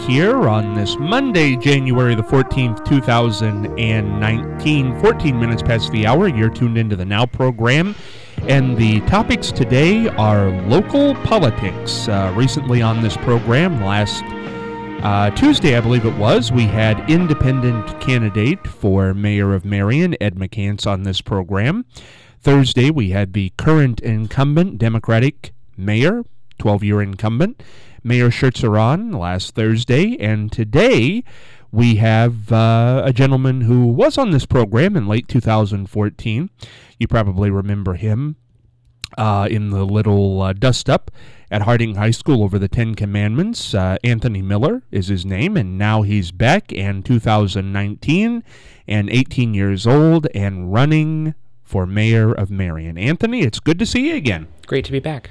here on this Monday, January the 14th, 2019, 14 minutes past the hour. You're tuned into the Now program, and the topics today are local politics. Recently on this program, last Tuesday, I believe it was, we had independent candidate for mayor of Marion, Ed McCants, on this program. Thursday, we had the current incumbent Democratic mayor, 12-year incumbent, Mayor Schertzer, on last Thursday, and today we have a gentleman who was on this program in late 2014. You probably remember him in the little dust-up at Harding High School over the Ten Commandments. Anthony Miller is his name, and now he's back in 2019 and 18 years old and running for mayor of Marion. Anthony, it's good to see you again. Great to be back.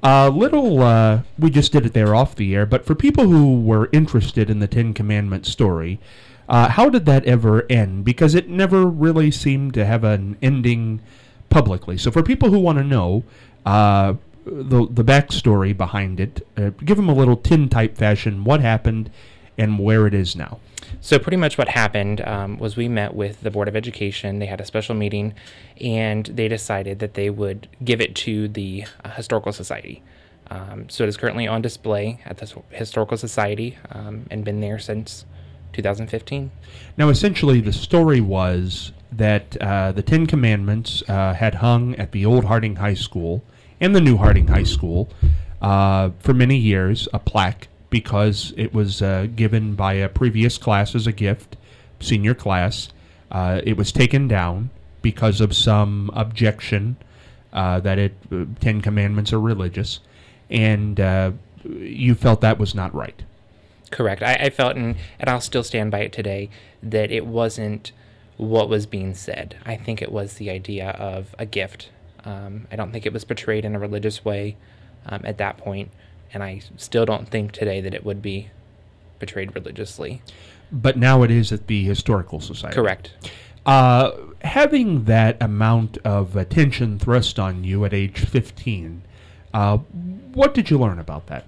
We just did it there off the air, but for people who were interested in the Ten Commandments story, how did that ever end? Because it never really seemed to have an ending publicly. So for people who want to know the backstory behind it, give them a little tin-type fashion, what happened and where it is now. So pretty much what happened was we met with the Board of Education. They had a special meeting, and they decided that they would give it to the Historical Society. So it is currently on display at the Historical Society and been there since 2015. Now, essentially, the story was that the Ten Commandments had hung at the old Harding High School and the new Harding High School for many years, a plaque, because it was given by a previous class as a gift, senior class. It was taken down because of some objection that Ten Commandments are religious, and you felt that was not right. Correct. I felt, and I'll still stand by it today, that it wasn't what was being said. I think it was the idea of a gift. I don't think it was portrayed in a religious way at that point. And I still don't think today that it would be portrayed religiously. But now it is at the Historical Society. Correct. Having that amount of attention thrust on you at age 15, what did you learn about that?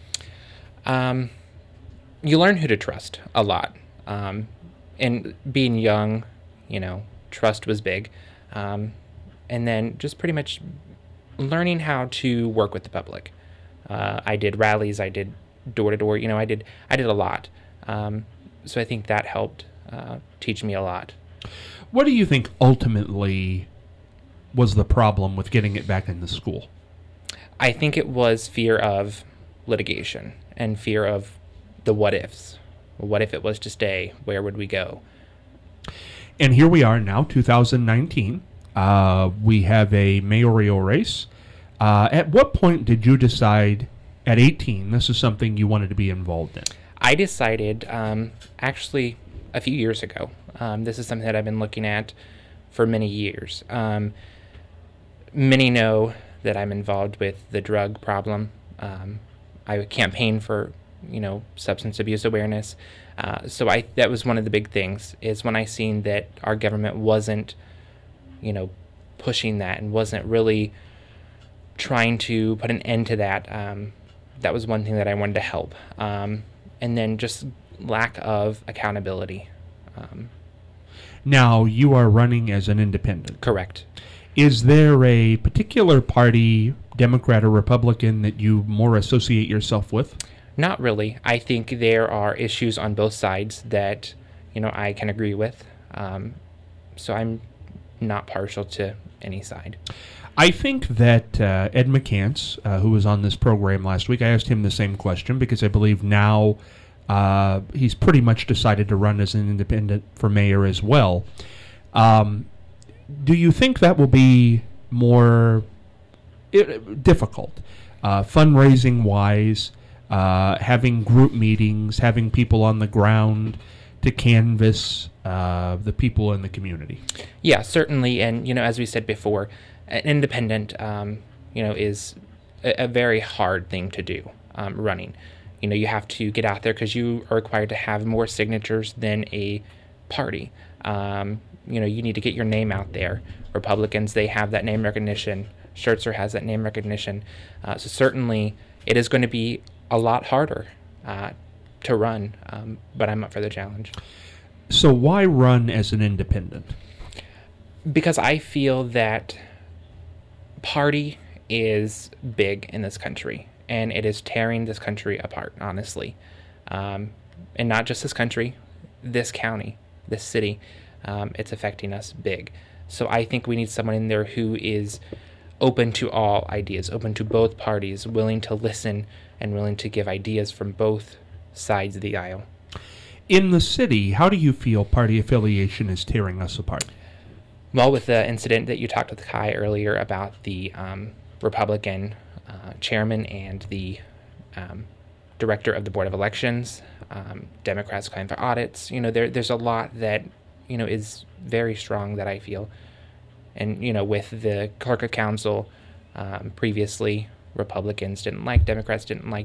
You learn who to trust a lot. And being young, trust was big. And then just pretty much learning how to work with the public. I did rallies, I did door-to-door, I did a lot. So I think that helped teach me a lot. What do you think ultimately was the problem with getting it back in the school? I think it was fear of litigation and fear of the what-ifs. What if it was to stay? Where would we go? And here we are now, 2019. We have a mayoral race. At what point did you decide, at 18, this is something you wanted to be involved in? I decided, actually, a few years ago. This is something that I've been looking at for many years. Many know that I'm involved with the drug problem. I campaign for, substance abuse awareness. So that was one of the big things, is when I seen that our government wasn't, pushing that and wasn't really trying to put an end to that. That was one thing that I wanted to help. And then just lack of accountability. Now, you are running as an independent. Correct. Is there a particular party, Democrat or Republican, that you more associate yourself with? Not really. I think there are issues on both sides that, I can agree with. So I'm not partial to any side. I think that Ed McCants, who was on this program last week, I asked him the same question because I believe now he's pretty much decided to run as an independent for mayor as well. Do you think that will be more difficult, fundraising-wise, having group meetings, having people on the ground to canvass the people in the community? Yeah, certainly. And, as we said before, an independent, is a very hard thing to do, running. You have to get out there because you are required to have more signatures than a party. You need to get your name out there. Republicans, they have that name recognition. Schertzer has that name recognition. So certainly it is going to be a lot harder to run, but I'm up for the challenge. So why run as an independent? Because I feel that party is big in this country, and it is tearing this country apart, honestly. And not just this country, this county, this city, it's affecting us big. So I think we need someone in there who is open to all ideas, open to both parties, willing to listen and willing to give ideas from both sides of the aisle. In the city, how do you feel party affiliation is tearing us apart? Well, with the incident that you talked with Kai earlier about the Republican chairman and the director of the Board of Elections, Democrats calling for audits, there's a lot that, is very strong that I feel. And, with the clerk of council previously, Republicans didn't like, Democrats didn't like,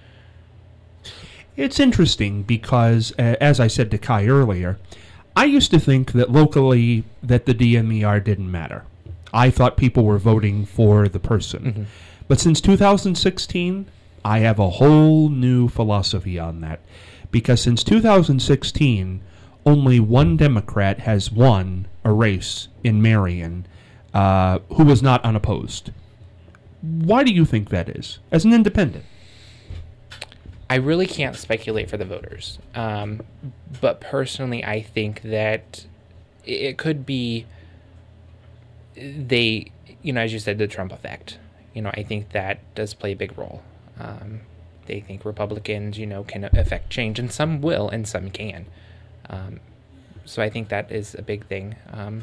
It's interesting because, as I said to Kai earlier, I used to think that locally that the DMER didn't matter. I thought people were voting for the person. Mm-hmm. But since 2016, I have a whole new philosophy on that. Because since 2016, only one Democrat has won a race in Marion who was not unopposed. Why do you think that is, as an independent? I really can't speculate for the voters. But personally, I think that it could be as you said, the Trump effect. I think that does play a big role. They think Republicans, can affect change, and some will, and some can. So I think that is a big thing.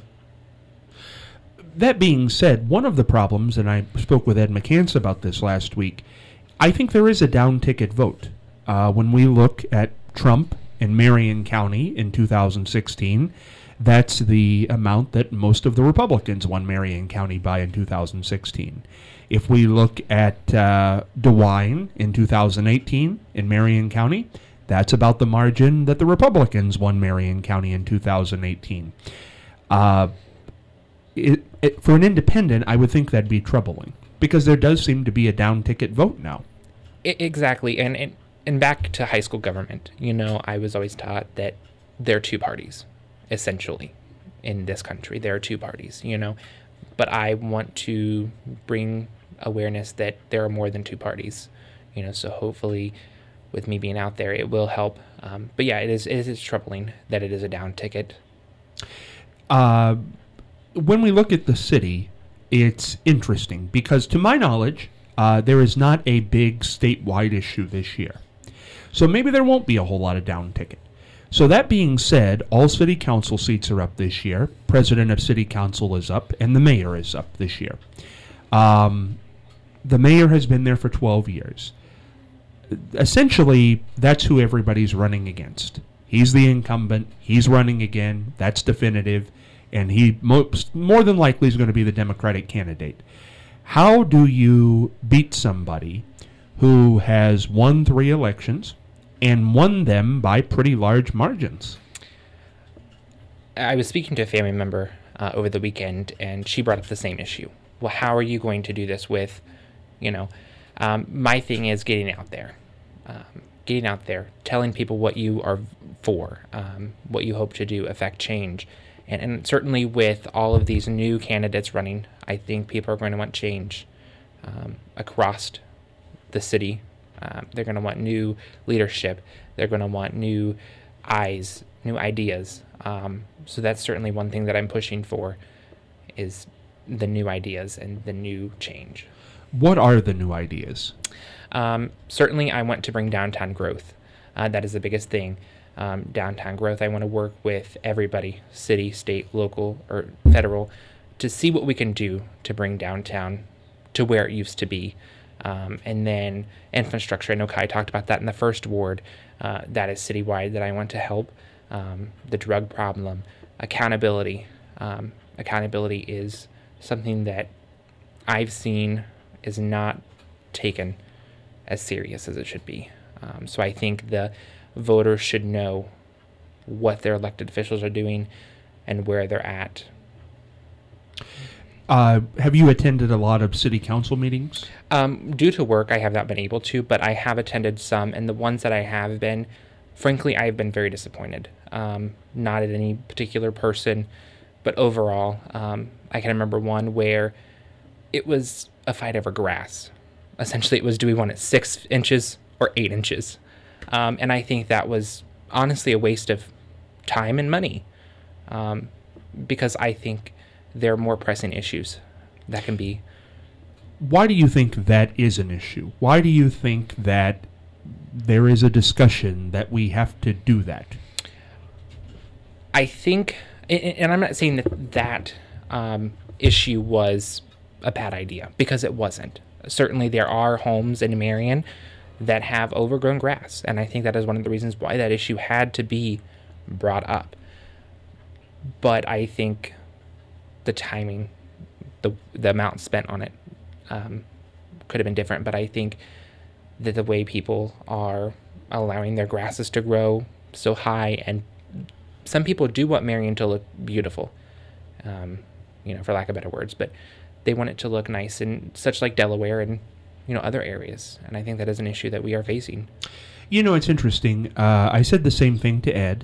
That being said, one of the problems, and I spoke with Ed McCants about this last week, I think there is a down-ticket vote. When we look at Trump and Marion County in 2016, that's the amount that most of the Republicans won Marion County by in 2016. If we look at DeWine in 2018 in Marion County, that's about the margin that the Republicans won Marion County in 2018. For an independent, I would think that'd be troubling, because there does seem to be a down-ticket vote now. Exactly, and back to high school government, I was always taught that there are two parties, essentially, in this country. There are two parties, but I want to bring awareness that there are more than two parties, so hopefully with me being out there, it will help. But yeah, it is troubling that it is a down ticket. When we look at the city, it's interesting because, to my knowledge, there is not a big statewide issue this year. So maybe there won't be a whole lot of down ticket. So that being said, all city council seats are up this year. President of city council is up, and the mayor is up this year. The mayor has been there for 12 years. Essentially, that's who everybody's running against. He's the incumbent. He's running again. That's definitive. And he more than likely is going to be the Democratic candidate. How do you beat somebody who has won 3 elections and won them by pretty large margins? I was speaking to a family member over the weekend, and she brought up the same issue. Well, how are you going to do this with, my thing is getting out there. Telling people what you are for, what you hope to do, affect change. And certainly with all of these new candidates running, I think people are going to want change across the city. They're going to want new leadership. They're going to want new eyes, new ideas. So that's certainly one thing that I'm pushing for, is the new ideas and the new change. What are the new ideas? Certainly I want to bring downtown growth. That is the biggest thing. Downtown growth. I want to work with everybody, city, state, local, or federal, to see what we can do to bring downtown to where it used to be. And then infrastructure. I know Kai talked about that in the first ward. That is citywide that I want to help. The drug problem. Accountability. Accountability is something that I've seen is not taken as serious as it should be. So I think the voters should know what their elected officials are doing and where they're at. Have you attended a lot of city council meetings? Due to work, I have not been able to, but I have attended some, and the ones that I have been, frankly, I have been very disappointed. Not at any particular person, but overall, I can remember one where it was a fight over grass. Essentially, it was, do we want it 6 inches or 8 inches? And I think that was honestly a waste of time and money, because I think there are more pressing issues that can be. Why do you think that is an issue? Why do you think that there is a discussion that we have to do that? I think, and I'm not saying that issue was a bad idea, because it wasn't. Certainly there are homes in Marion that have overgrown grass, and I think that is one of the reasons why that issue had to be brought up. But I think the timing, the amount spent on it could have been different. But I think that the way people are allowing their grasses to grow so high, and some people do want Marion to look beautiful, for lack of better words, but they want it to look nice, and such like Delaware and other areas. And I think that is an issue that we are facing. It's interesting. I said the same thing to Ed.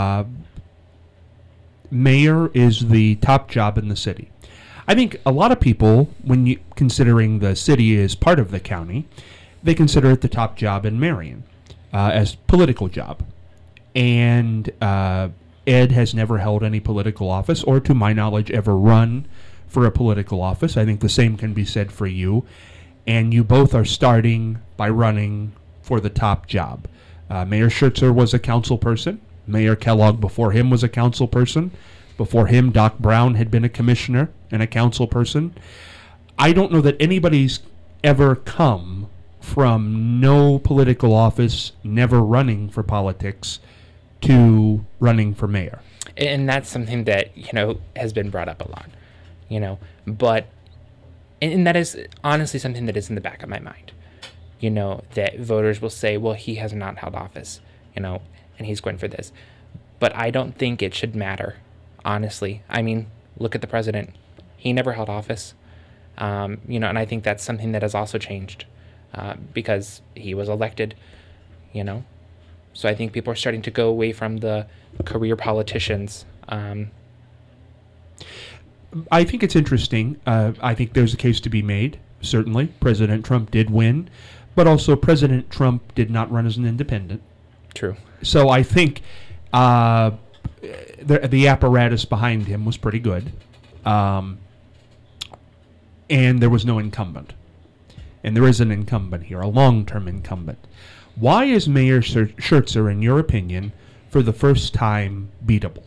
Mayor is the top job in the city. I think a lot of people, when you considering the city as part of the county, they consider it the top job in Marion as political job. And Ed has never held any political office, or to my knowledge ever run for a political office. I think the same can be said for you. And you both are starting by running for the top job. Mayor Schertzer was a council person. Mayor Kellogg before him was a council person. Before him, Doc Brown had been a commissioner and a council person. I don't know that anybody's ever come from no political office, never running for politics, to running for mayor. And that's something that, has been brought up a lot, but, and that is honestly something that is in the back of my mind, that voters will say, well, he has not held office, and he's going for this. But I don't think it should matter, honestly. I mean, look at the president. He never held office, and I think that's something that has also changed because he was elected, So I think people are starting to go away from the career politicians. I think it's interesting. I think there's a case to be made, certainly. President Trump did win, but also President Trump did not run as an independent. True. So I think the apparatus behind him was pretty good. And there was no incumbent. And there is an incumbent here, a long-term incumbent. Why is Mayor Schertzer, in your opinion, for the first time, beatable?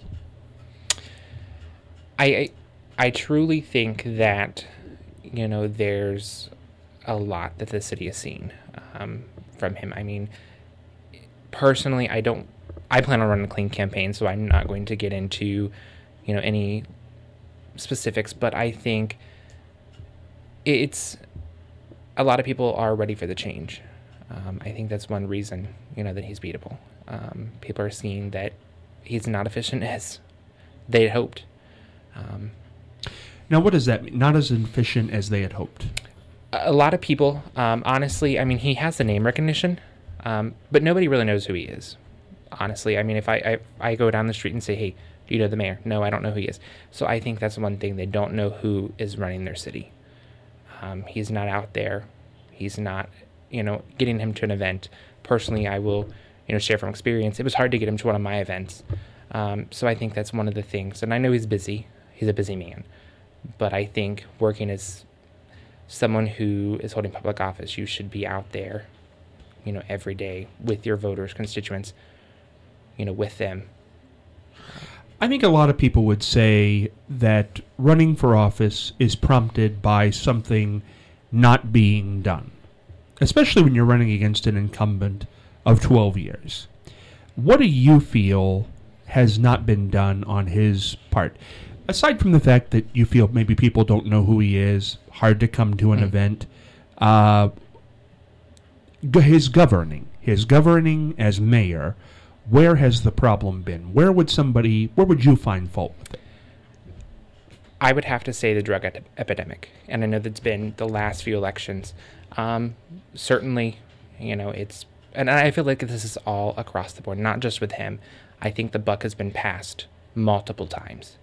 I truly think that, there's a lot that the city has seen from him. I mean, personally, I plan on running a clean campaign, so I'm not going to get into, any specifics, but I think it's a lot of people are ready for the change. I think that's one reason, that he's beatable. People are seeing that he's not efficient as they had hoped. Now, what does that mean? Not as efficient as they had hoped? A lot of people, honestly, I mean, he has the name recognition, but nobody really knows who he is. Honestly, I mean, if I go down the street and say, hey, do you know the mayor? No, I don't know who he is. So I think that's one thing. They don't know who is running their city. He's not out there. He's not, getting him to an event. Personally, I will, share from experience. It was hard to get him to one of my events. So I think that's one of the things. And I know he's busy. He's a busy man. But I think working as someone who is holding public office, you should be out there, every day with your voters, constituents, with them. I think a lot of people would say that running for office is prompted by something not being done, especially when you're running against an incumbent of 12 years. What do you feel has not been done on his part? Aside from the fact that you feel maybe people don't know who he is, hard to come to an event, his governing as mayor, where has the problem been? Where would you find fault with it? I would have to say the drug epidemic, and I know that's been the last few elections. Certainly, and I feel like this is all across the board, not just with him. I think the buck has been passed multiple times,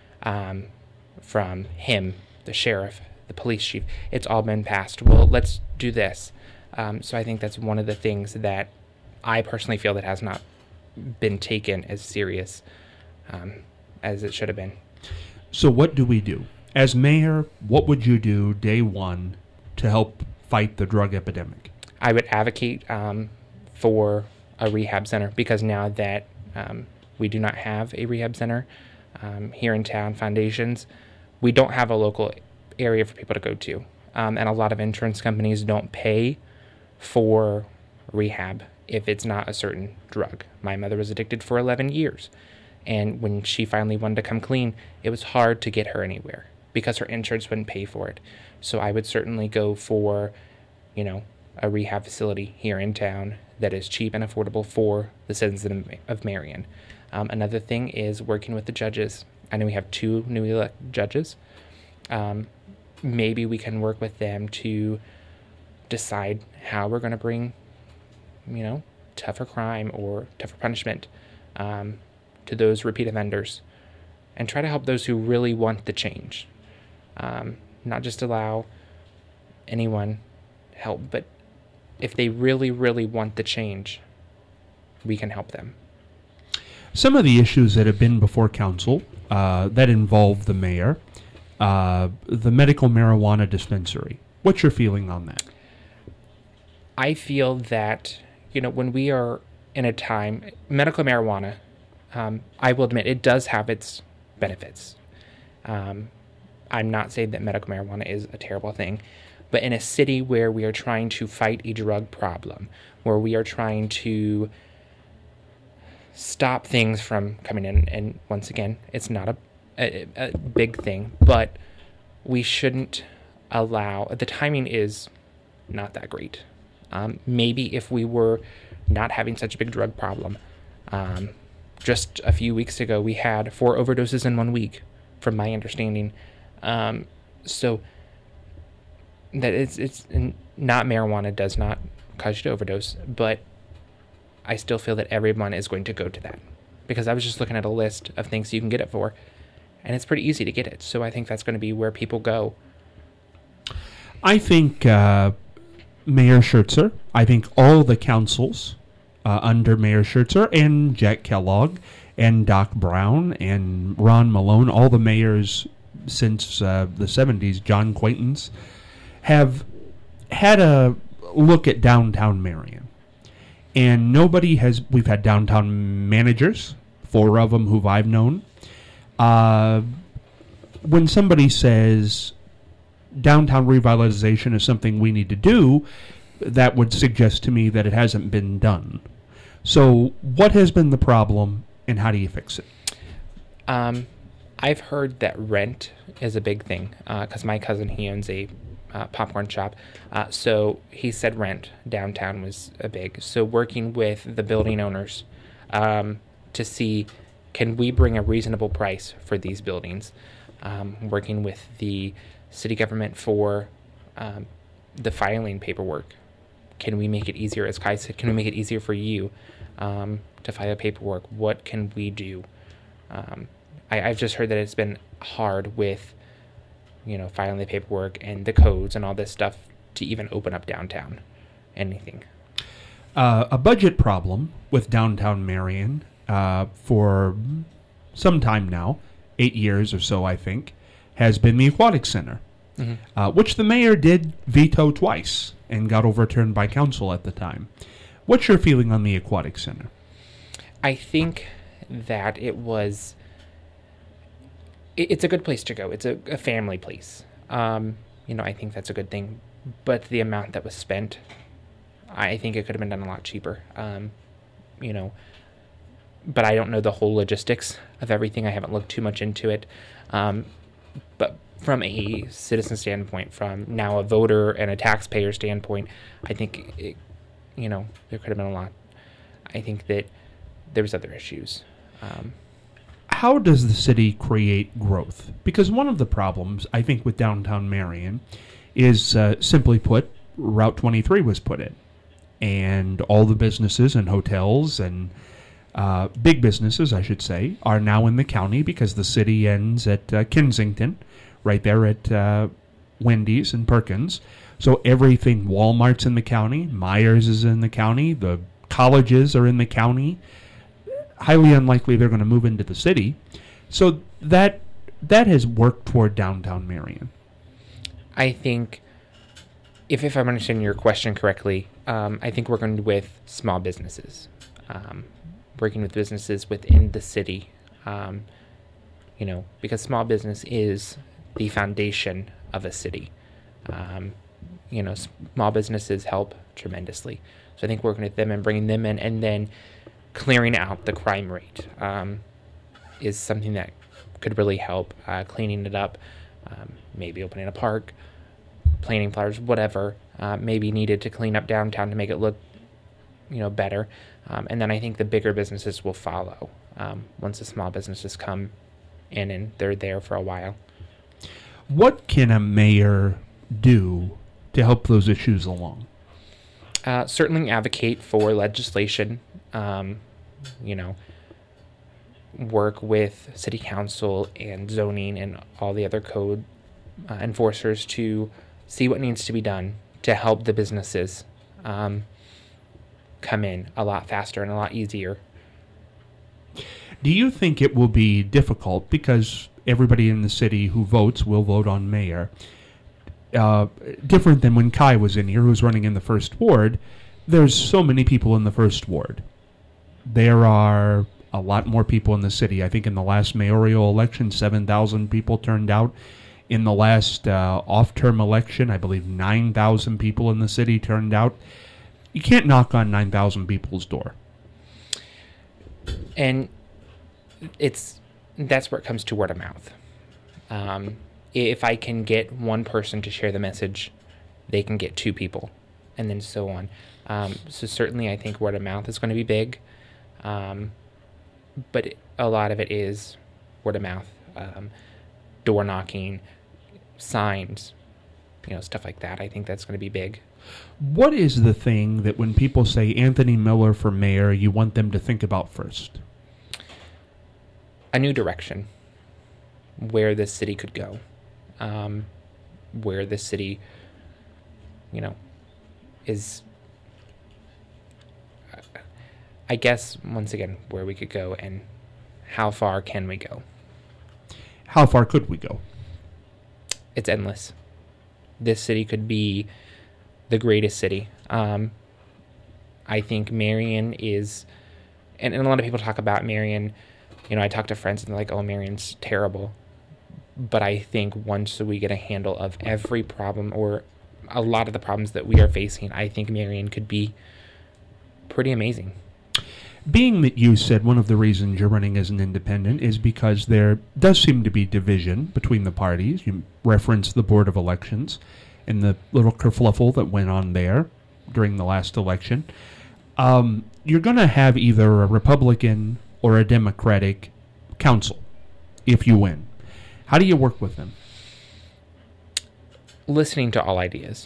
from him, the sheriff, the police chief. It's all been passed. Well, let's do this. So I think that's one of the things that I personally feel that has not been taken as serious as it should have been. So what do we do? As mayor, what would you do day one to help fight the drug epidemic? I would advocate for a rehab center, because now that we do not have a rehab center here in town, Foundations, we don't have a local area for people to go to. And a lot of insurance companies don't pay for rehab if it's not a certain drug. My mother was addicted for 11 years. And when she finally wanted to come clean, it was hard to get her anywhere because her insurance wouldn't pay for it. So I would certainly go for, a rehab facility here in town that is cheap and affordable for the citizens of Marion. Another thing is working with the judges. I know we have 2 newly elected judges. Maybe we can work with them to decide how we're going to bring, tougher crime or tougher punishment to those repeat offenders, and try to help those who really want the change. Not just allow anyone help, but if they really, really want the change, we can help them. Some of the issues that have been before council that involve the mayor, the medical marijuana dispensary. What's your feeling on that? I feel that, when we are in a time, medical marijuana, I will admit it does have its benefits. I'm not saying that medical marijuana is a terrible thing, but in a city where we are trying to fight a drug problem, where we are trying to stop things from coming in, and once again, it's not a big thing, but we shouldn't allow, the timing is not that great. Maybe if we were not having such a big drug problem, just a few weeks ago, we had 4 overdoses in 1 week, from my understanding. So that it's not, marijuana does not cause you to overdose, but I still feel that everyone is going to go to that, because I was just looking at a list of things you can get it for, and it's pretty easy to get it. So I think that's going to be where people go. I think Mayor Schertzer, I think all the councils under Mayor Schertzer and Jack Kellogg and Doc Brown and Ron Malone, all the mayors since the 70s, John Quaintance, have had a look at downtown Marion. And we've had downtown managers, 4 of them who I've known. When somebody says downtown revitalization is something we need to do, that would suggest to me that it hasn't been done. So what has been the problem, and how do you fix it? I've heard that rent is a big thing, because my cousin, he owns a popcorn shop. So he said rent downtown was a big. So working with the building owners to see, can we bring a reasonable price for these buildings? Working with the city government for the filing paperwork. Can we make it easier? As Kai said, can we make it easier for you to file paperwork? What can we do? I've just heard that it's been hard with, filing the paperwork and the codes and all this stuff to even open up downtown. Anything. A budget problem with downtown Marion for some time now, 8 years or so, I think, has been the Aquatic Center, which the mayor did veto twice and got overturned by council at the time. What's your feeling on the Aquatic Center? I think that it's a good place to go. It's a family place. I think that's a good thing. But the amount that was spent, I think it could have been done a lot cheaper. But I don't know the whole logistics of everything. I haven't looked too much into it. But from a citizen standpoint, from now a voter and a taxpayer standpoint, I think, there could have been a lot. I think that there was other issues. how does the city create growth? Because one of the problems, I think, with downtown Marion is, simply put, Route 23 was put in. And all the businesses and hotels and big businesses, I should say, are now in the county because the city ends at Kensington, right there at Wendy's and Perkins. So everything, Walmart's in the county, Myers is in the county, the colleges are in the county. Highly unlikely they're going to move into the city. So that has worked toward downtown Marion. I think, if I'm understanding your question correctly, I think working with small businesses, working with businesses within the city, because small business is the foundation of a city. Small businesses help tremendously. So I think working with them and bringing them in and then clearing out the crime rate is something that could really help, cleaning it up, maybe opening a park, planting flowers, whatever maybe needed to clean up downtown to make it look, better. And then I think the bigger businesses will follow once the small businesses come in and they're there for a while. What can a mayor do to help those issues along? Certainly advocate for legislation, work with city council and zoning and all the other code enforcers to see what needs to be done to help the businesses come in a lot faster and a lot easier. Do you think it will be difficult, because everybody in the city who votes will vote on mayor, different than when Kai was in here, who's running in the first ward? There's so many people in the first ward. There are a lot more people in the city. I think in the last mayoral election, 7,000 people turned out. In the last off-term election, I believe 9,000 people in the city turned out. You can't knock on 9,000 people's door. And that's where it comes to word of mouth. If I can get one person to share the message, they can get two people, and then so on. So certainly I think word of mouth is going to be big. But a lot of it is word of mouth, door knocking, signs, stuff like that. I think that's going to be big. What is the thing that when people say Anthony Miller for mayor, you want them to think about first? A new direction, where this city could go, where this city, is, I guess, once again, where we could go and how far can we go? How far could we go? It's endless. This city could be the greatest city. I think Marion is, and a lot of people talk about Marion. I talk to friends and they're like, oh, Marion's terrible. But I think once we get a handle of every problem or a lot of the problems that we are facing, I think Marion could be pretty amazing. Being that you said one of the reasons you're running as an independent is because there does seem to be division between the parties. You referenced the Board of Elections and the little kerfluffle that went on there during the last election. You're going to have either a Republican or a Democratic council if you win. How do you work with them? Listening to all ideas.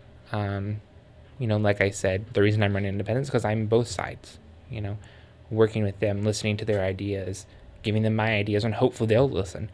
Like I said, the reason I'm running independent is because I'm both sides. Working with them, listening to their ideas, giving them my ideas, and hopefully they'll listen.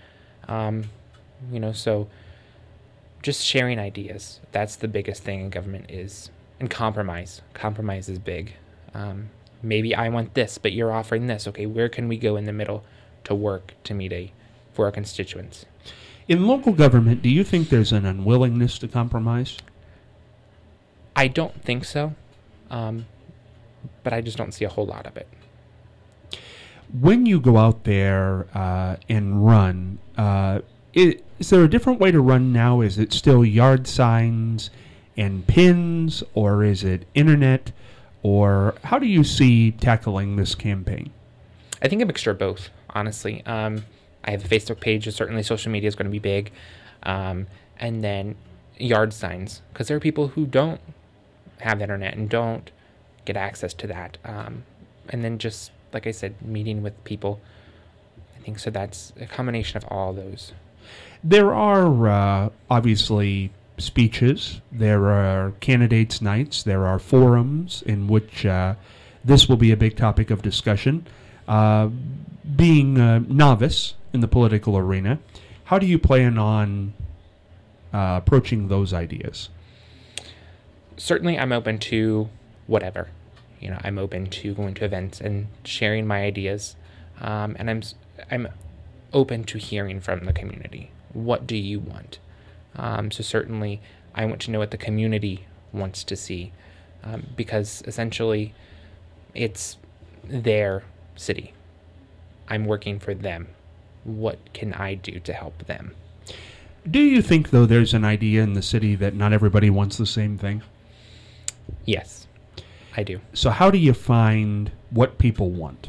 So just sharing ideas. That's the biggest thing in government is, and compromise. Compromise is big. Maybe I want this, but you're offering this. Okay, where can we go in the middle to work to meet for our constituents? In local government, do you think there's an unwillingness to compromise? I don't think so. But I just don't see a whole lot of it. When you go out there and run, is there a different way to run now? Is it still yard signs and pins, or is it internet, or how do you see tackling this campaign? I think a mixture of both, honestly. I have a Facebook page, and certainly social media is going to be big, and then yard signs, because there are people who don't have internet and don't get access to that. And then just, like I said, meeting with people, think so. That's a combination of all those. There are obviously speeches, there are candidates' nights, there are forums in which this will be a big topic of discussion. Being a novice in the political arena, how do you plan on approaching those ideas? Certainly, I'm open to whatever. I'm open to going to events and sharing my ideas, and I'm open to hearing from the community. What do you want? So certainly, I want to know what the community wants to see, because essentially, it's their city. I'm working for them. What can I do to help them? Do you think, though, there's an idea in the city that not everybody wants the same thing? Yes, I do. So how do you find what people want?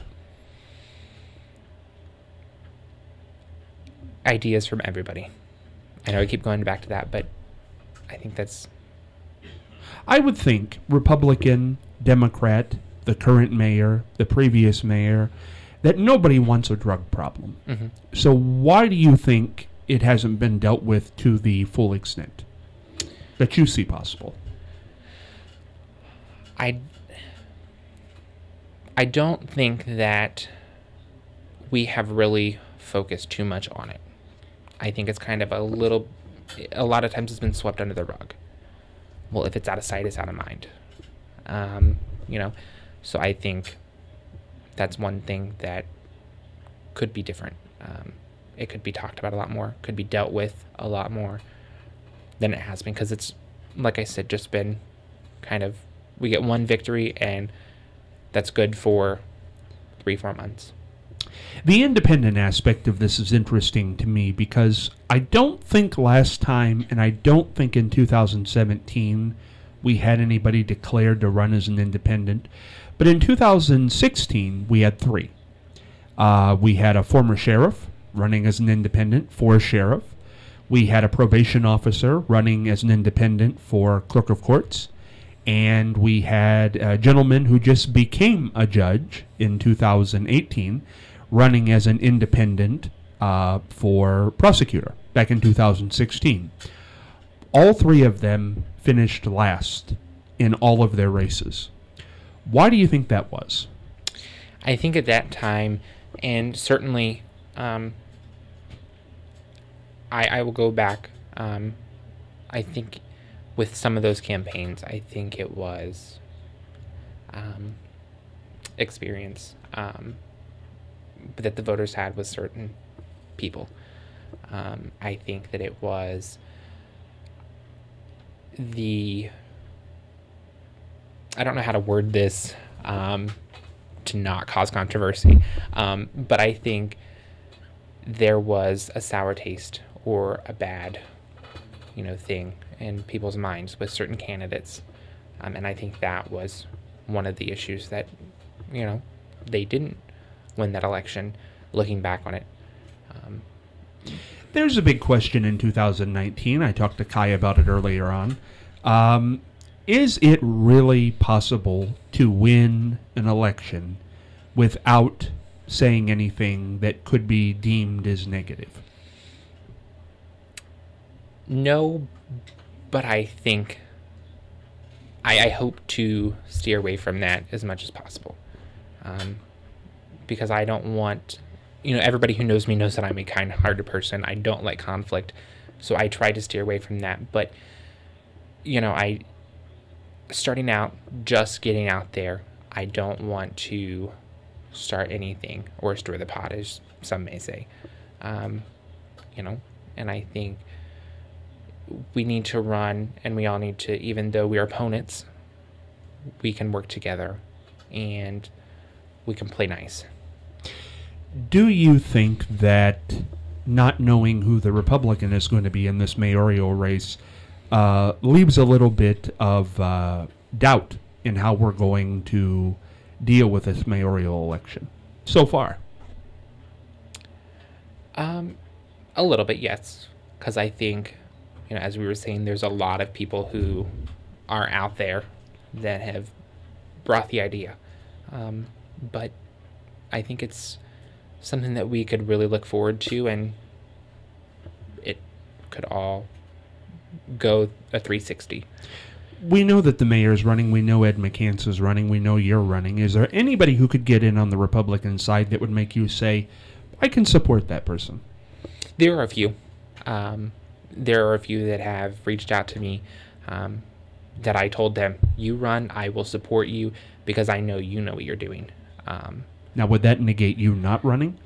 Ideas from everybody. I know I keep going back to that, but I think that's... I would think Republican, Democrat, the current mayor, the previous mayor, that nobody wants a drug problem. Mm-hmm. So why do you think it hasn't been dealt with to the full extent that you see possible? I don't think that we have really focused too much on it. I think it's kind of a lot of times it's been swept under the rug. Well, if it's out of sight, it's out of mind. So I think that's one thing that could be different. It could be talked about a lot more, could be dealt with a lot more than it has been, because it's, like I said, just been kind of, we get one victory and that's good for 3-4 months. The independent aspect of this is interesting to me because I don't think last time, and I don't think in 2017, we had anybody declared to run as an independent. But in 2016, we had 3. We had a former sheriff running as an independent for sheriff. We had a probation officer running as an independent for clerk of courts. And we had a gentleman who just became a judge in 2018 running as an independent for prosecutor back in 2016. All 3 of them finished last in all of their races. Why do you think that was? I think at that time, and certainly I will go back, I think with some of those campaigns, I think it was experience that the voters had with certain people. I think that it was I don't know how to word this to not cause controversy, but I think there was a sour taste or a bad, thing in people's minds with certain candidates, and I think that was one of the issues that, they didn't win that election. Looking back on it, there's a big question in 2019. I talked to Kai about it earlier on. Is it really possible to win an election without saying anything that could be deemed as negative? No, but I think I hope to steer away from that as much as possible, because I don't want, everybody who knows me knows that I'm a kind-hearted person. I don't like conflict, so I try to steer away from that. But starting out, just getting out there, I don't want to start anything or stir the pot, as some may say. And I think we need to run, and we all need to, even though we are opponents, we can work together and we can play nice. Do you think that not knowing who the Republican is going to be in this mayoral race leaves a little bit of doubt in how we're going to deal with this mayoral election so far? A little bit, yes, because I think, as we were saying, there's a lot of people who are out there that have brought the idea, but I think it's something that we could really look forward to, and it could all go a 360. We know that the mayor's running. We know Ed McCants is running. We know you're running. Is there anybody who could get in on the Republican side that would make you say, I can support that person? There are a few. There are a few that have reached out to me that I told them, you run, I will support you because I know you know what you're doing. Now, would that negate you not running?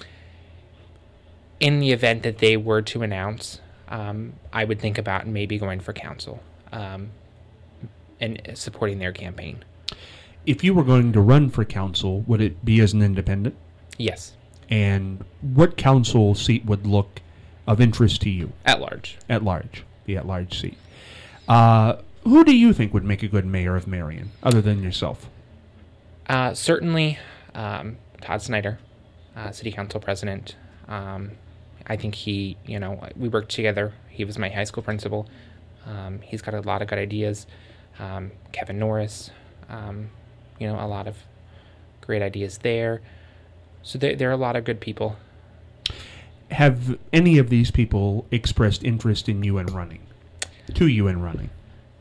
In the event that they were to announce, I would think about maybe going for council and supporting their campaign. If you were going to run for council, would it be as an independent? Yes. And what council seat would look of interest to you? At large. At large. The at-large seat. Who do you think would make a good mayor of Marion, other than yourself? Certainly Todd Snyder, city council president. I think he, we worked together. He was my high school principal. He's got a lot of good ideas. Kevin Norris, a lot of great ideas there. So there are a lot of good people. Have any of these people expressed interest in you and running? To you and running?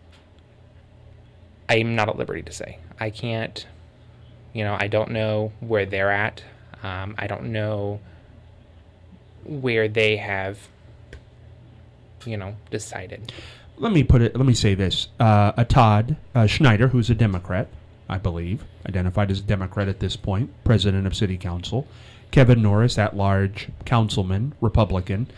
I'm not at liberty to say. I can't, I don't know where they're at. I don't know where they have, decided. Let me say this. Todd Schneider, who's a Democrat, I believe, identified as a Democrat at this point, president of city council. Kevin Norris, at-large councilman, Republican.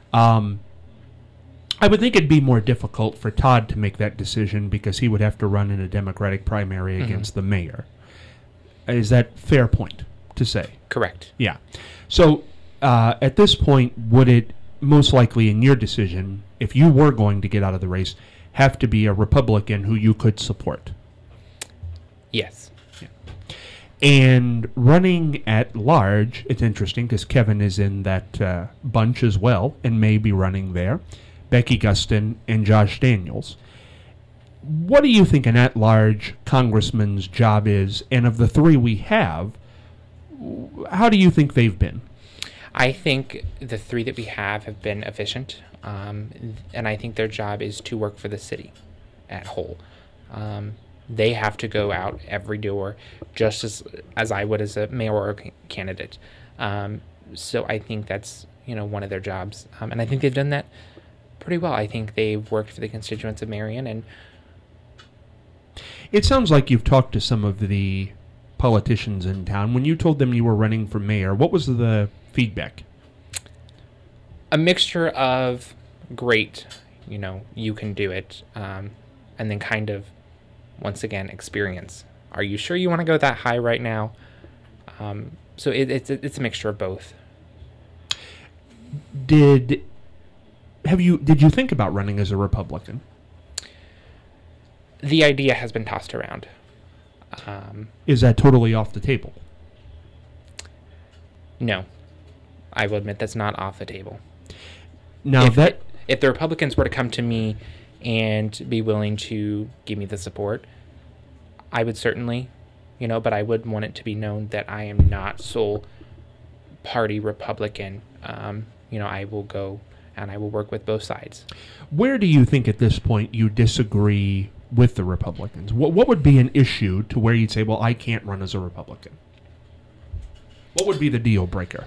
I would think it'd be more difficult for Todd to make that decision because he would have to run in a Democratic primary against the mayor. Is that fair point to say? Correct. Yeah. So at this point, would it most likely, in your decision, if you were going to get out of the race, have to be a Republican who you could support? Yes. Yeah. And running at large, it's interesting because Kevin is in that bunch as well and may be running there. Becky Gustin and Josh Daniels. What do you think an at-large congressman's job is? And of the three we have, how do you think they've been? I think the three that we have been efficient, and I think their job is to work for the city at whole. They have to go out every door, just as I would as a mayoral candidate. So I think that's one of their jobs, and I think they've done that pretty well. I think they've worked for the constituents of Marion, and it sounds like you've talked to some of the politicians in town. When you told them you were running for mayor, what was the feedback? A mixture of great, you can do it, and then kind of, once again, experience. Are you sure you want to go that high right now? So it's a mixture of both. Did you think about running as a Republican? The idea has been tossed around. Is that totally off the table? No. I will admit that's not off the table. Now if the Republicans were to come to me and be willing to give me the support, I would certainly, but I would want it to be known that I am not sole party Republican. I will go and I will work with both sides. Where do you think at this point you disagree with the Republicans? What would be an issue to where you'd say, well, I can't run as a Republican? What would be the deal breaker?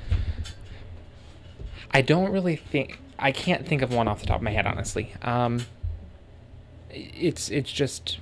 I can't think of one off the top of my head, honestly. It's just,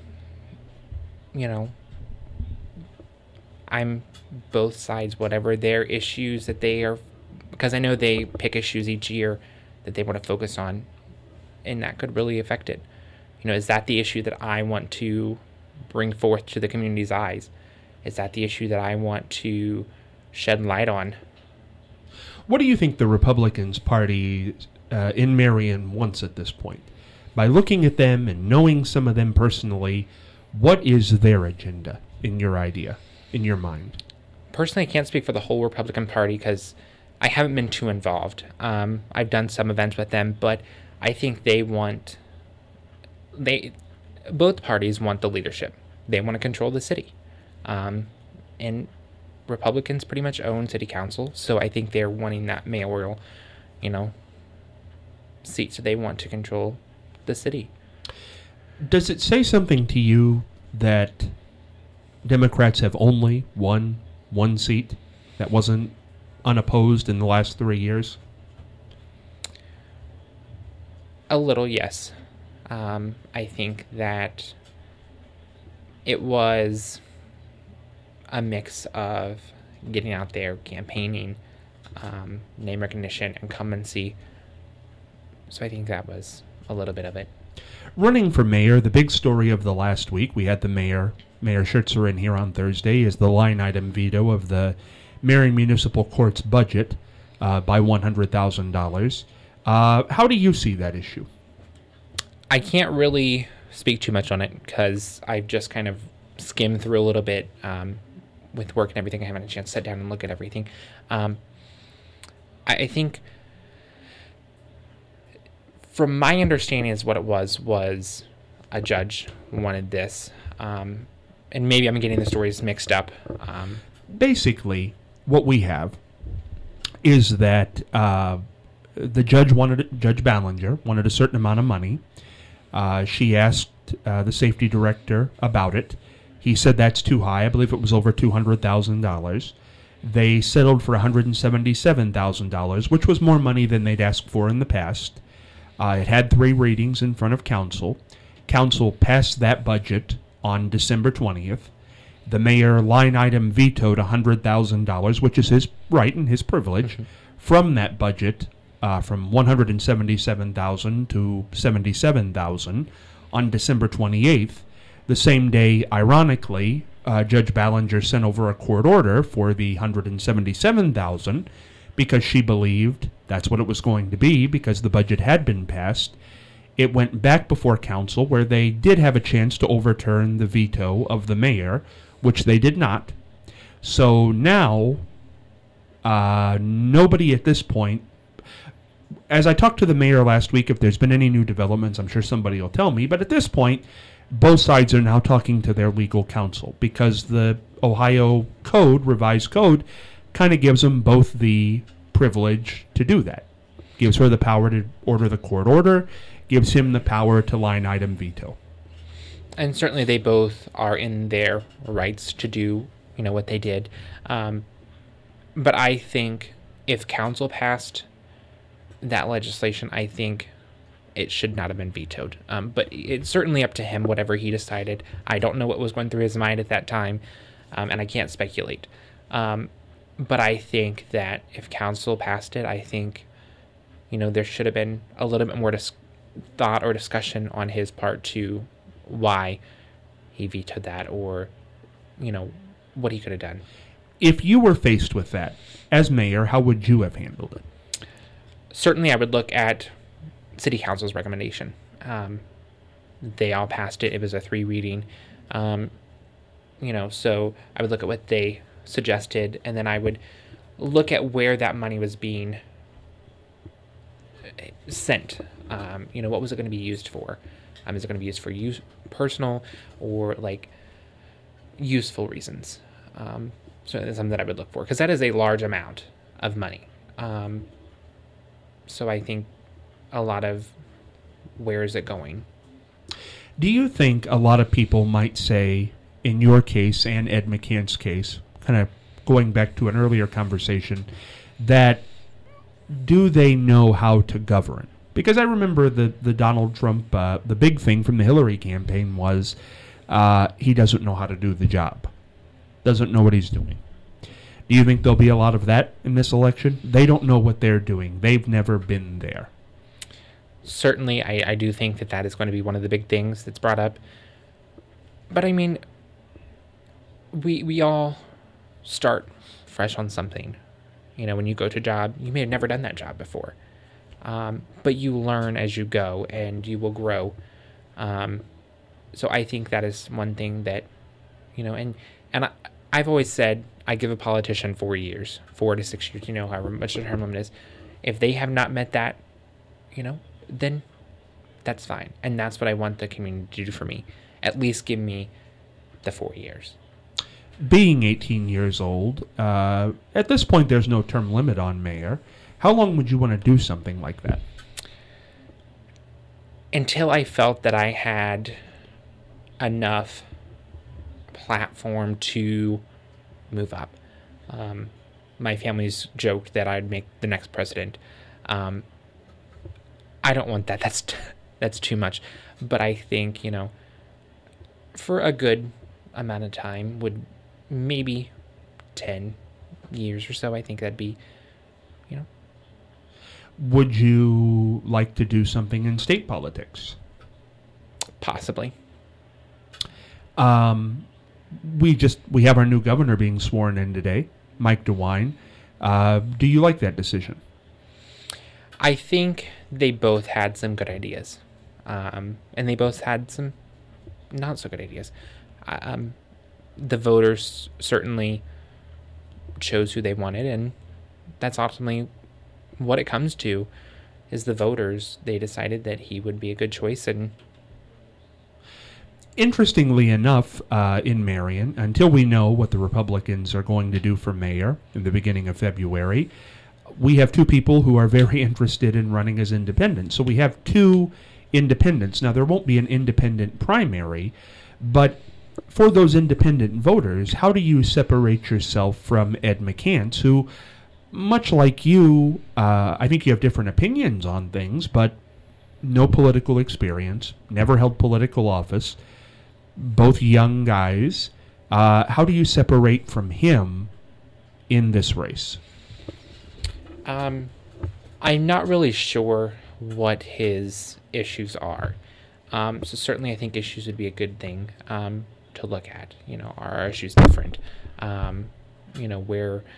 I'm both sides, whatever their issues that they are, because I know they pick issues each year that they want to focus on, and that could really affect it. Is that the issue that I want to bring forth to the community's eyes? Is that the issue that I want to shed light on? What do you think the Republicans Party in Marion wants at this point? By looking at them and knowing some of them personally, what is their agenda in your idea, in your mind? Personally, I can't speak for the whole Republican Party because I haven't been too involved. I've done some events with them, but I think both parties want the leadership. They want to control the city. And Republicans pretty much own city council, so I think they're wanting that mayoral, seat, so they want to control the city. Does it say something to you that Democrats have only won one seat that wasn't unopposed in the last 3 years? A little, yes. I think that it was a mix of getting out there, campaigning, name recognition, incumbency. So I think that was a little bit of it. Running for mayor, the big story of the last week, we had the Mayor Schertzer in here on Thursday, is the line item veto of the Marion Municipal Court's budget by $100,000. How do you see that issue? I can't really speak too much on it because I've just kind of skimmed through a little bit with work and everything. I haven't had a chance to sit down and look at everything. I think, from my understanding, is what it was a judge wanted this. And maybe I'm getting the stories mixed up. Basically, what we have is that the Judge Ballinger wanted a certain amount of money. She asked the safety director about it. He said that's too high. I believe it was over $200,000. They settled for $177,000, which was more money than they'd asked for in the past. It had 3 readings in front of council. Council passed that budget on December 20th. The mayor line item vetoed $100,000, which is his right and his privilege, from that budget, from $177,000 to $77,000 on December 28th. The same day, ironically, Judge Ballinger sent over a court order for the $177,000 because she believed that's what it was going to be because the budget had been passed. It went back before council where they did have a chance to overturn the veto of the mayor, which they did not. So now, nobody at this point, as I talked to the mayor last week, if there's been any new developments, I'm sure somebody will tell me, but at this point, both sides are now talking to their legal counsel because the Ohio code, revised code, kind of gives them both the privilege to do that. Gives her the power to order the court order, gives him the power to line item veto. And certainly they both are in their rights to do, what they did. But I think if council passed that legislation, I think it should not have been vetoed. But it's certainly up to him, whatever he decided. I don't know what was going through his mind at that time, and I can't speculate. But I think that if council passed it, I think, there should have been a little bit more thought or discussion on his part to why he vetoed that or, what he could have done. If you were faced with that, as mayor, how would you have handled it? Certainly I would look at City Council's recommendation. They all passed it. It was a 3 reading. So I would look at what they suggested, and then I would look at where that money was being sent. What was it going to be used for? Is it going to be used for personal or useful reasons? So that's something that I would look for because that is a large amount of money. So I think a lot of where is it going? Do you think a lot of people might say, in your case and Ed McCann's case, kind of going back to an earlier conversation, that do they know how to govern? Because I remember the Donald Trump, the big thing from the Hillary campaign was he doesn't know how to do the job, doesn't know what he's doing. Do you think there'll be a lot of that in this election? They don't know what they're doing. They've never been there. Certainly, I do think that is going to be one of the big things that's brought up. But I mean, we all start fresh on something. When you go to a job, you may have never done that job before. But you learn as you go, and you will grow. So I think that is one thing that, and I've always said I give a politician 4 years, 4 to 6 years, however much the term limit is. If they have not met that, then that's fine. And that's what I want the community to do for me. At least give me the 4 years. being 18 years old, at this point there's no term limit on mayor. How long would you want to do something like that? Until I felt that I had enough platform to move up. My family's joked that I'd make the next president. I don't want that. That's too much. But I think, for a good amount of time, would maybe 10 years or so, I think that'd be, Would you like to do something in state politics? Possibly. We have our new governor being sworn in today, Mike DeWine. Do you like that decision? I think they both had some good ideas. And they both had some not so good ideas. The voters certainly chose who they wanted, and that's ultimately what it comes to, is the voters. They decided that he would be a good choice. And interestingly enough, in Marion, until we know what the Republicans are going to do for mayor in the beginning of February, we have two people who are very interested in running as independents. So we have two independents. Now, there won't be an independent primary, but for those independent voters, how do you separate yourself from Ed McCants, who, much like you, I think you have different opinions on things, but no political experience, never held political office, both young guys. How do you separate from him in this race? I'm not really sure what his issues are. So certainly I think issues would be a good thing to look at. Are our issues different? Where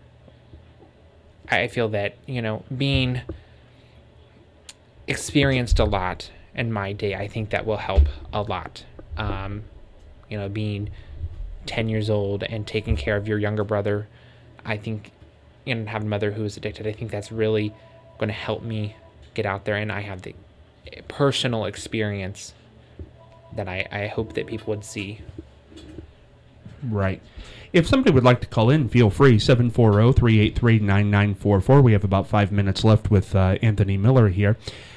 I feel that, being experienced a lot in my day, I think that will help a lot. Being 10 years old and taking care of your younger brother, I think, and have a mother who is addicted, I think that's really going to help me get out there, and I have the personal experience that I hope that people would see. Right. If somebody would like to call in, feel free, 740-383-9944. We have about 5 minutes left with Anthony Miller here.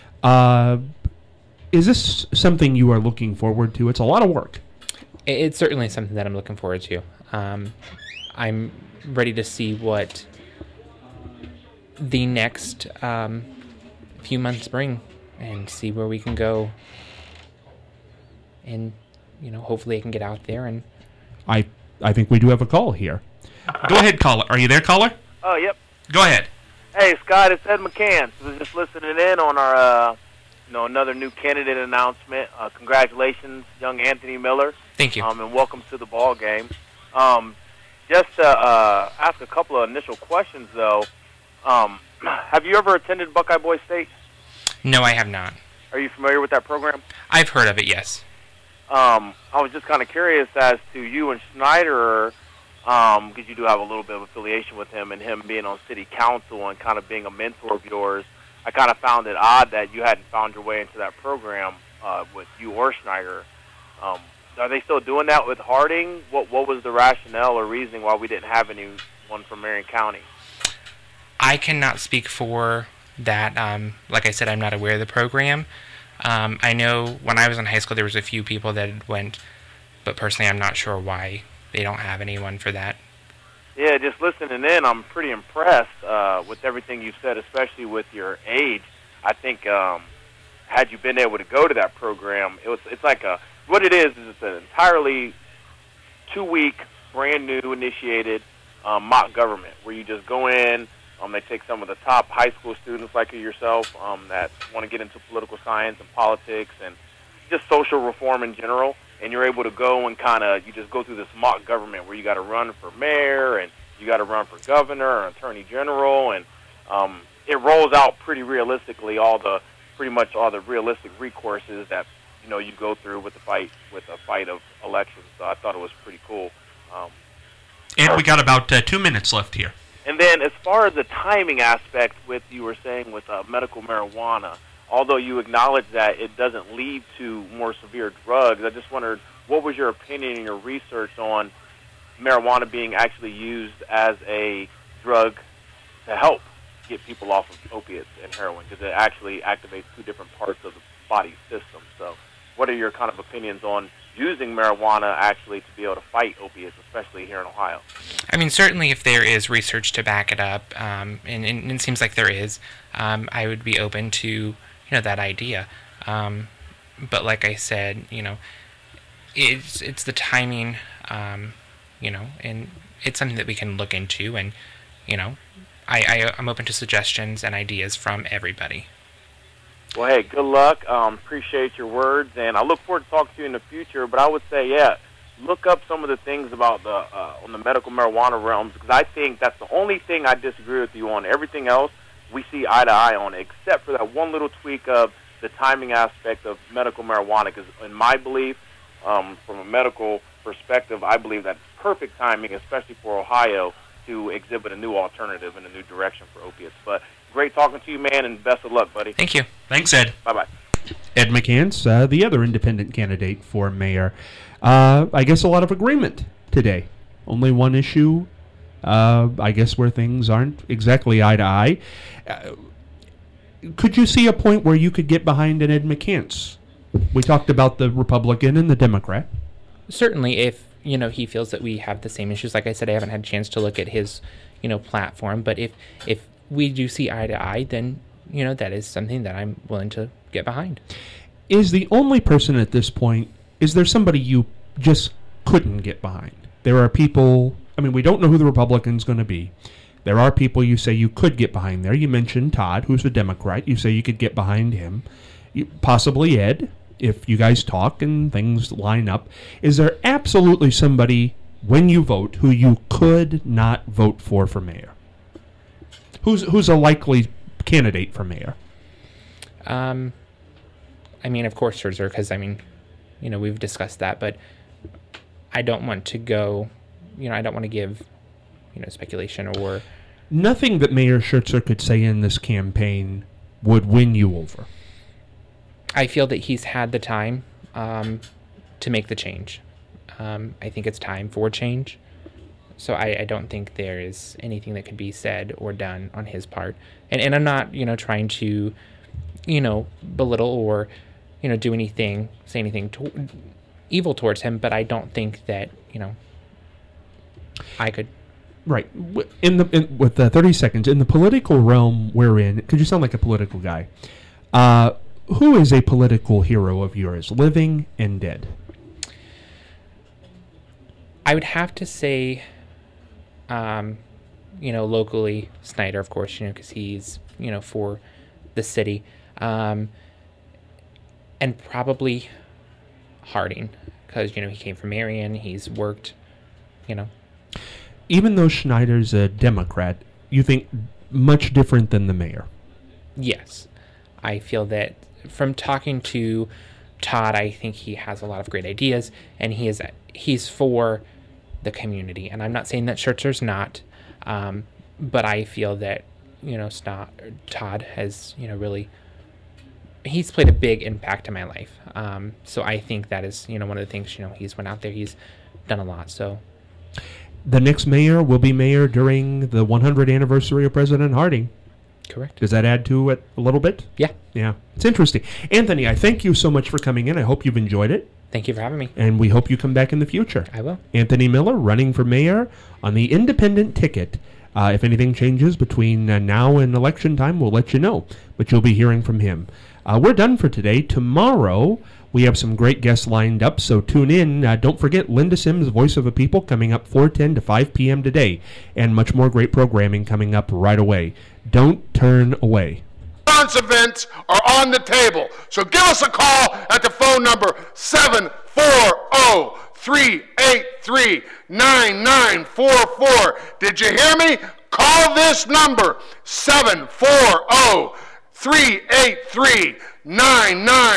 Is this something you are looking forward to? It's a lot of work. It's certainly something that I'm looking forward to. I'm ready to see what the next few months bring and see where we can go. And, hopefully I can get out there. And I think we do have a call here. Go ahead, caller. Are you there, caller? Oh, yep. Go ahead. Hey, Scott, it's Ed McCants. I was just listening in on our, another new candidate announcement. Congratulations, young Anthony Miller. Thank you. And welcome to the ball game. Just to ask a couple of initial questions, though. Have you ever attended Buckeye Boys State? No, I have not. Are you familiar with that program? I've heard of it, yes. I was just kind of curious as to you and Schneider, because you do have a little bit of affiliation with him, and him being on city council and kind of being a mentor of yours. I kind of found it odd that you hadn't found your way into that program with you or Schneider. Are they still doing that with Harding? What was the rationale or reasoning why we didn't have anyone from Marion County? I cannot speak for that. Like I said, I'm not aware of the program. I know when I was in high school, there was a few people that went, but personally, I'm not sure why they don't have anyone for that. Yeah, just listening in, I'm pretty impressed with everything you've said, especially with your age. I think had you been able to go to that program, it's like what it is it's an entirely 2-week, brand new initiated mock government where you just go in. They take some of the top high school students like yourself that want to get into political science and politics and just social reform in general, and you're able to go and you just go through this mock government where you got to run for mayor and you got to run for governor or attorney general, and it rolls out pretty realistically pretty much all the realistic recourses that you go through with the fight of elections. So I thought it was pretty cool. And we got about 2 minutes left here. And then as far as the timing aspect you were saying with medical marijuana, although you acknowledge that it doesn't lead to more severe drugs, I just wondered, what was your opinion and your research on, marijuana being actually used as a drug to help get people off of opiates and heroin, because it actually activates two different parts of the body system. So what are your kind of opinions on using marijuana actually to be able to fight opiates, especially here in Ohio? I mean, certainly if there is research to back it up, and it seems like there is, I would be open to, that idea. But like I said, it's the timing, and it's something that we can look into, and, I'm open to suggestions and ideas from everybody. Well, hey, good luck. Appreciate your words, and I look forward to talking to you in the future. But I would say, look up some of the things about on the medical marijuana realms, because I think that's the only thing I disagree with you on. Everything else we see eye to eye on, except for that one little tweak of the timing aspect of medical marijuana. Because in my belief, from a medical perspective, I believe that's perfect timing, especially for Ohio, to exhibit a new alternative and a new direction for opiates. But great talking to you, man, and best of luck, buddy. Thank you. Thanks, Ed. Bye-bye. Ed McCants, the other independent candidate for mayor. I guess a lot of agreement today. Only one issue, I guess, where things aren't exactly eye to eye. Could you see a point where you could get behind an Ed McCants? We talked about the Republican and the Democrat. Certainly, if he feels that we have the same issues. Like I said, I haven't had a chance to look at his platform, but if we do see eye to eye, then that is something that I'm willing to get behind. Is the only person at this point, is there somebody you just couldn't get behind? There are people, we don't know who the Republican's going to be. There are people you say you could get behind there. You mentioned Todd, who's a Democrat. You say you could get behind him. Possibly Ed, if you guys talk and things line up. Is there absolutely somebody, when you vote, who you could not vote for mayor? Who's a likely candidate for mayor? Of course, Scherzer, because, we've discussed that, but I don't want to go, I don't want to give, speculation or... Nothing that Mayor Scherzer could say in this campaign would win you over. I feel that he's had the time to make the change. I think it's time for change. So I don't think there is anything that could be said or done on his part. And I'm not, trying to, belittle or, do anything, say anything evil towards him, but I don't think that, I could. Right. With the 30 seconds, in the political realm we're in, because you sound like a political guy, who is a political hero of yours, living and dead? I would have to say, locally, Snyder, of course, because he's, for the city. And probably Harding, because, he came from Marion, he's worked, Even though Schneider's a Democrat, you think much different than the mayor? Yes. I feel that from talking to Todd, I think he has a lot of great ideas, and he's for the community. And I'm not saying that Scherzer's not, but I feel that, Todd has, really, he's played a big impact in my life. So I think that is, one of the things, he's went out there, he's done a lot, so... The next mayor will be mayor during the 100th anniversary of President Harding. Correct. Does that add to it a little bit? Yeah. Yeah. It's interesting. Anthony, I thank you so much for coming in. I hope you've enjoyed it. Thank you for having me. And we hope you come back in the future. I will. Anthony Miller, running for mayor on the independent ticket. If anything changes between now and election time, we'll let you know. But you'll be hearing from him. We're done for today. Tomorrow, we have some great guests lined up, so tune in. Don't forget Linda Sims, Voice of the People, coming up 4:10 to 5 p.m. today, and much more great programming coming up right away. Don't turn away. Events are on the table, so give us a call at the phone number 740-383-9944. Did you hear me? Call this number, 740-383-9944.